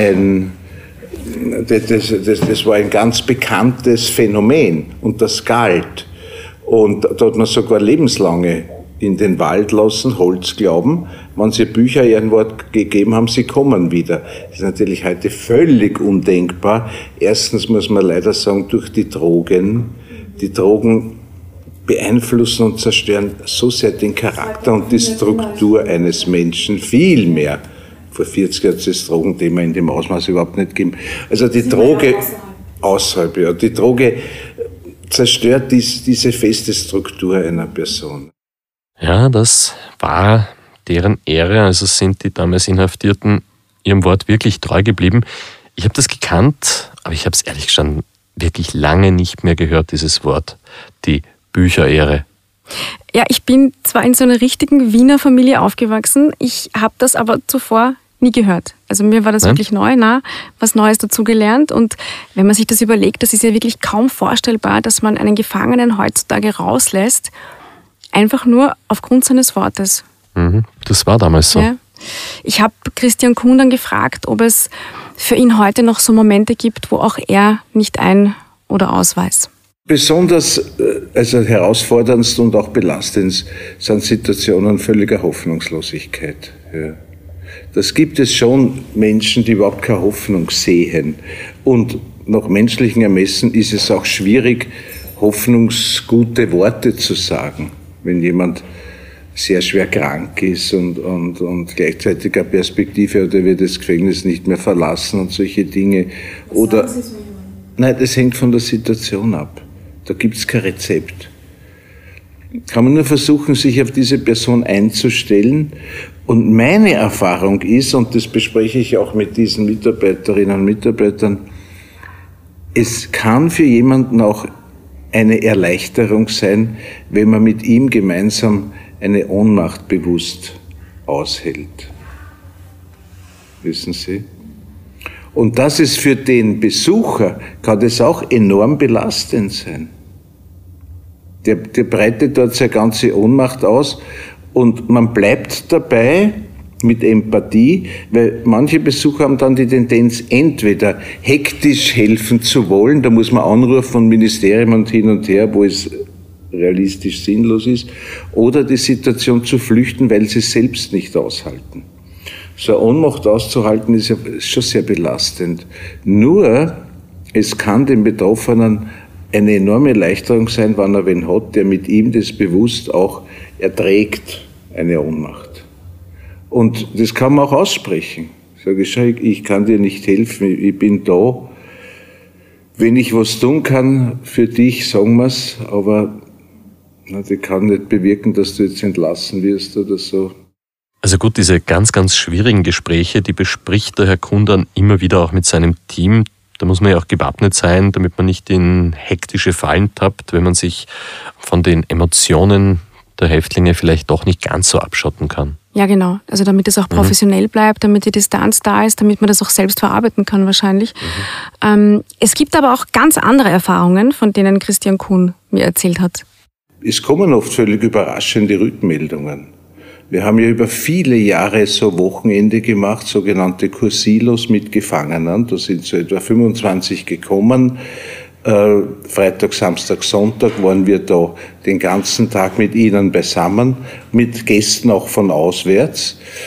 das war ein ganz bekanntes Phänomen und das galt. Und da hat man sogar lebenslange in den Wald lassen, Holz glauben, wenn sie Bücher ihren Wort gegeben haben, sie kommen wieder. Das ist natürlich heute völlig undenkbar. Erstens muss man leider sagen, durch die Drogen. Die Drogen beeinflussen und zerstören so sehr den Charakter und die Struktur eines Menschen viel mehr. Vor 40 Jahren hat es das Drogenthema in dem Ausmaß überhaupt nicht gegeben. Also die Droge, außerhalb, ja, die Droge zerstört diese feste Struktur einer Person. Ja, das war deren Ehre, also sind die damals Inhaftierten ihrem Wort wirklich treu geblieben. Ich habe das gekannt, aber ich habe es ehrlich gesagt wirklich lange nicht mehr gehört, dieses Wort, die Bücherehre. Ja, ich bin zwar in so einer richtigen Wiener Familie aufgewachsen, ich habe das aber zuvor nie gehört. Also mir war das wirklich neu, was Neues dazugelernt. Und wenn man sich das überlegt, das ist ja wirklich kaum vorstellbar, dass man einen Gefangenen heutzutage rauslässt, einfach nur aufgrund seines Wortes. Das war damals so. Ja. Ich habe Christian Kuhn dann gefragt, ob es für ihn heute noch so Momente gibt, wo auch er nicht ein- oder ausweist. Besonders herausforderndst und auch belastend sind Situationen völliger Hoffnungslosigkeit. Ja. Das gibt es schon Menschen, die überhaupt keine Hoffnung sehen. Und nach menschlichen Ermessen ist es auch schwierig, hoffnungsgute Worte zu sagen, wenn jemand sehr schwer krank ist und gleichzeitig eine Perspektive hat, er wird das Gefängnis nicht mehr verlassen und solche Dinge. Oder, nein, das hängt von der Situation ab. Da gibt es kein Rezept. Kann man nur versuchen, sich auf diese Person einzustellen. Und meine Erfahrung ist, und das bespreche ich auch mit diesen Mitarbeiterinnen und Mitarbeitern, es kann für jemanden auch eine Erleichterung sein, wenn man mit ihm gemeinsam eine Ohnmacht bewusst aushält. Wissen Sie? Und das ist für den Besucher, kann das auch enorm belastend sein. Der breitet dort seine ganze Ohnmacht aus und man bleibt dabei mit Empathie, weil manche Besucher haben dann die Tendenz, entweder hektisch helfen zu wollen, da muss man anrufen von Ministerium und hin und her, wo es realistisch sinnlos ist, oder die Situation zu flüchten, weil sie es selbst nicht aushalten. So eine Ohnmacht auszuhalten ist ja schon sehr belastend. Nur, es kann dem Betroffenen eine enorme Erleichterung sein, wenn er wen hat, der mit ihm das bewusst auch erträgt, eine Ohnmacht. Und das kann man auch aussprechen. Sage ich kann dir nicht helfen, ich bin da. Wenn ich was tun kann für dich, sagen wir es, aber das kann nicht bewirken, dass du jetzt entlassen wirst oder so. Also gut, diese ganz, ganz schwierigen Gespräche, die bespricht der Herr Kuhn dann immer wieder auch mit seinem Team. Da muss man ja auch gewappnet sein, damit man nicht in hektische Fallen tappt, wenn man sich von den Emotionen der Häftlinge vielleicht doch nicht ganz so abschotten kann. Ja, genau. Also damit es auch professionell bleibt, damit die Distanz da ist, damit man das auch selbst verarbeiten kann wahrscheinlich. Es gibt aber auch ganz andere Erfahrungen, von denen Christian Kuhn mir erzählt hat. Es kommen oft völlig überraschende Rückmeldungen. Wir haben ja über viele Jahre so Wochenende gemacht, sogenannte Cursilos mit Gefangenen. Da sind so etwa 25 gekommen. Freitag, Samstag, Sonntag waren wir da den ganzen Tag mit ihnen beisammen, mit Gästen auch von auswärts.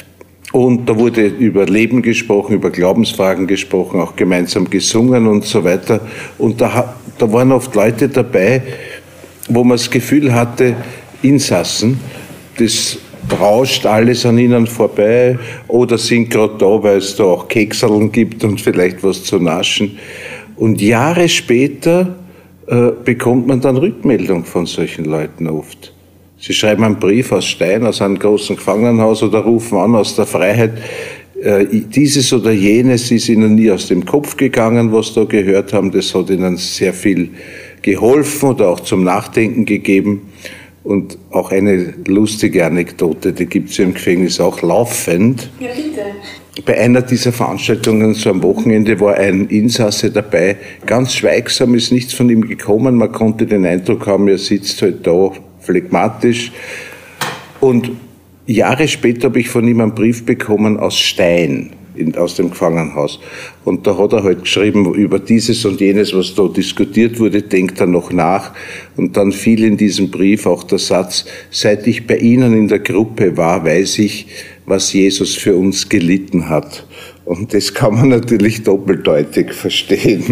Und da wurde über Leben gesprochen, über Glaubensfragen gesprochen, auch gemeinsam gesungen und so weiter. Und da waren oft Leute dabei, wo man das Gefühl hatte, Insassen, das rauscht alles an ihnen vorbei oder sind gerade da, weil es da auch Kekserln gibt und vielleicht was zu naschen. Und Jahre später bekommt man dann Rückmeldung von solchen Leuten oft. Sie schreiben einen Brief aus Stein, aus einem großen Gefangenenhaus oder rufen an aus der Freiheit. Dieses oder jenes ist ihnen nie aus dem Kopf gegangen, was sie da gehört haben. Das hat ihnen sehr viel geholfen oder auch zum Nachdenken gegeben. Und auch eine lustige Anekdote, die gibt es im Gefängnis auch laufend. Ja, bitte. Bei einer dieser Veranstaltungen, so am Wochenende, war ein Insasse dabei, ganz schweigsam, ist nichts von ihm gekommen. Man konnte den Eindruck haben, er sitzt halt da phlegmatisch. Und Jahre später habe ich von ihm einen Brief bekommen aus Stein, aus dem Gefangenenhaus. Und da hat er halt geschrieben, über dieses und jenes, was da diskutiert wurde, denkt er noch nach. Und dann fiel in diesem Brief auch der Satz, seit ich bei Ihnen in der Gruppe war, weiß ich, was Jesus für uns gelitten hat. Und das kann man natürlich doppeldeutig verstehen.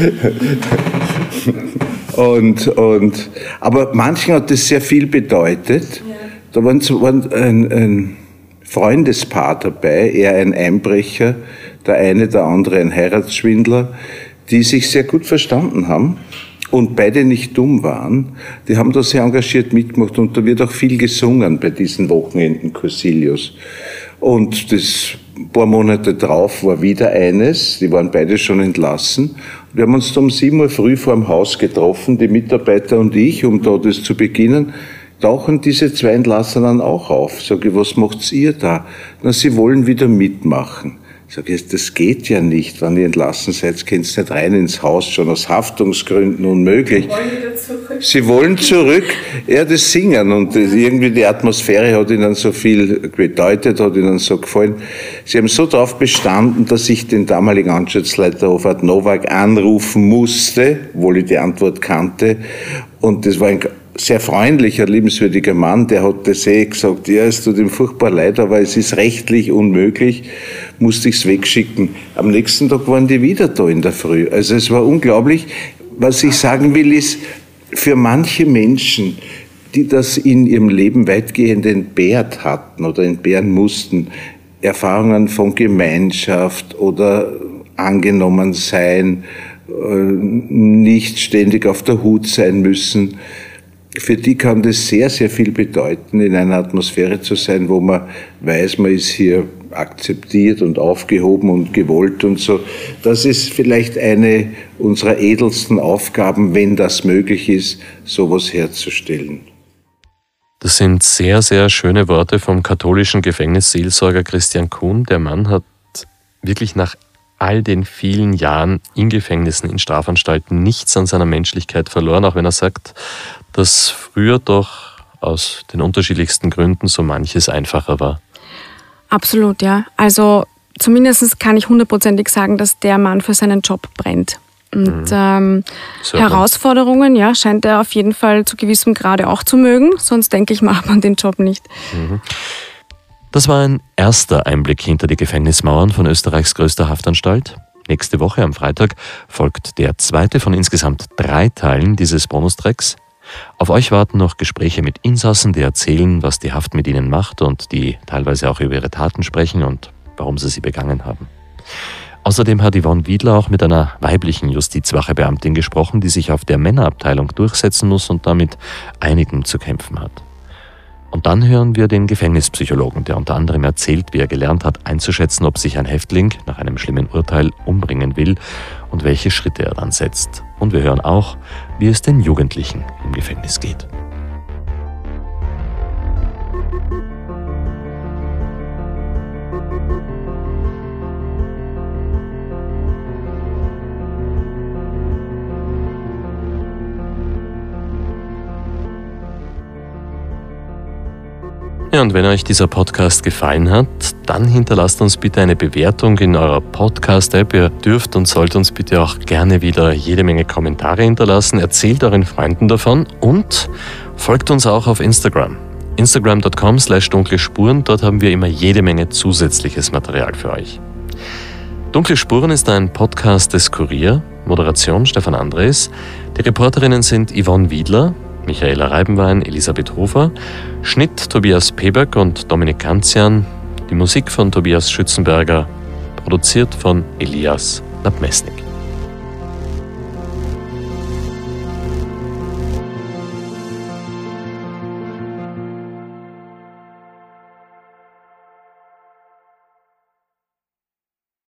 Aber manchen hat das sehr viel bedeutet. Da war ein Freundespaar dabei, er ein Einbrecher, der eine, der andere ein Heiratsschwindler, die sich sehr gut verstanden haben und beide nicht dumm waren. Die haben da sehr engagiert mitgemacht und da wird auch viel gesungen bei diesen Wochenenden Cursillos. Und das paar Monate drauf war wieder eines, die waren beide schon entlassen. Wir haben uns da um 7 Uhr früh vor dem Haus getroffen, die Mitarbeiter und ich, um da das zu beginnen. Tauchen diese 2 Entlassenen auch auf. Sag ich, was macht's ihr da? Na, sie wollen wieder mitmachen. Sag ich, das geht ja nicht. Wenn ihr entlassen seid, könnt ihr nicht rein ins Haus, schon aus Haftungsgründen unmöglich. Sie wollen zurück. Ja, das Singen und irgendwie die Atmosphäre hat ihnen so viel bedeutet, hat ihnen so gefallen. Sie haben so darauf bestanden, dass ich den damaligen Anstaltsleiter Hofart Nowak anrufen musste, obwohl ich die Antwort kannte. Und das war ein sehr freundlicher, liebenswürdiger Mann, der hat das gesagt, ja, es tut ihm furchtbar leid, aber es ist rechtlich unmöglich, musste ich es wegschicken. Am nächsten Tag waren die wieder da in der Früh. Also es war unglaublich. Was ich sagen will, ist, für manche Menschen, die das in ihrem Leben weitgehend entbehrt hatten oder entbehren mussten, Erfahrungen von Gemeinschaft oder angenommen sein, nicht ständig auf der Hut sein müssen, für die kann das sehr, sehr viel bedeuten, in einer Atmosphäre zu sein, wo man weiß, man ist hier akzeptiert und aufgehoben und gewollt und so. Das ist vielleicht eine unserer edelsten Aufgaben, wenn das möglich ist, sowas herzustellen. Das sind sehr, sehr schöne Worte vom katholischen Gefängnisseelsorger Christian Kuhn. Der Mann hat wirklich nach all den vielen Jahren in Gefängnissen, in Strafanstalten nichts an seiner Menschlichkeit verloren, auch wenn er sagt, dass früher doch aus den unterschiedlichsten Gründen so manches einfacher war. Absolut, ja. Also zumindest kann ich 100%ig sagen, dass der Mann für seinen Job brennt. Und Herausforderungen, ja, scheint er auf jeden Fall zu gewissem Grade auch zu mögen, sonst denke ich, macht man den Job nicht. Das war ein erster Einblick hinter die Gefängnismauern von Österreichs größter Haftanstalt. Nächste Woche am Freitag folgt der 2. von insgesamt 3 Teilen dieses Bonustracks. Auf euch warten noch Gespräche mit Insassen, die erzählen, was die Haft mit ihnen macht und die teilweise auch über ihre Taten sprechen und warum sie begangen haben. Außerdem hat Yvonne Wiedler auch mit einer weiblichen Justizwachebeamtin gesprochen, die sich auf der Männerabteilung durchsetzen muss und damit einigen zu kämpfen hat. Und dann hören wir den Gefängnispsychologen, der unter anderem erzählt, wie er gelernt hat, einzuschätzen, ob sich ein Häftling nach einem schlimmen Urteil umbringen will und welche Schritte er dann setzt. Und wir hören auch, wie es den Jugendlichen im Gefängnis geht. Ja, und wenn euch dieser Podcast gefallen hat, dann hinterlasst uns bitte eine Bewertung in eurer Podcast-App. Ihr dürft und sollt uns bitte auch gerne wieder jede Menge Kommentare hinterlassen. Erzählt euren Freunden davon und folgt uns auch auf Instagram. Instagram.com/dunkle Spuren, dort haben wir immer jede Menge zusätzliches Material für euch. Dunkle Spuren ist ein Podcast des Kurier, Moderation Stefan Andres. Die Reporterinnen sind Yvonne Wiedler, Michaela Reibenwein, Elisabeth Hofer, Schnitt Tobias Peböck und Dominik Kanzian, die Musik von Tobias Schützenberger, produziert von Elias Nabmesnik.